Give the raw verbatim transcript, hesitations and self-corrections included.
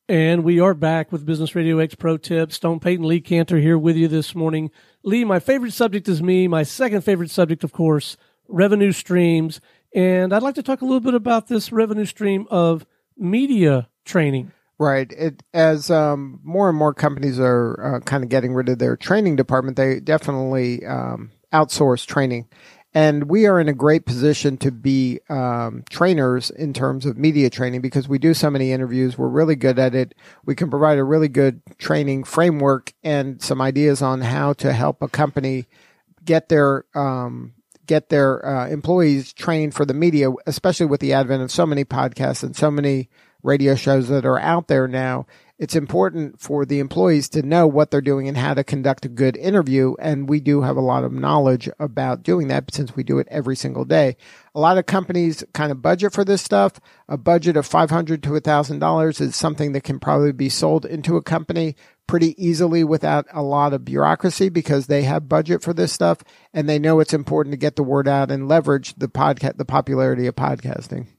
And we are back with Business Radio X Pro Tips. Stone Payton, Lee Cantor here with you this morning. Lee, my favorite subject is me. My second favorite subject, of course, revenue streams. And I'd like to talk a little bit about this revenue stream of media training. Right. It, as um, more and more companies are uh, kind of getting rid of their training department, they definitely um, outsource training. And we are in a great position to be um, trainers in terms of media training because we do so many interviews. We're really good at it. We can provide a really good training framework and some ideas on how to help a company get their um, get their uh, employees trained for the media, especially with the advent of so many podcasts and so many radio shows that are out there now. It's important for the employees to know what they're doing and how to conduct a good interview. And we do have a lot of knowledge about doing that since we do it every single day. A lot of companies kind of budget for this stuff. A budget of five hundred dollars to one thousand dollars is something that can probably be sold into a company pretty easily without a lot of bureaucracy because they have budget for this stuff and they know it's important to get the word out and leverage the podcast, the popularity of podcasting.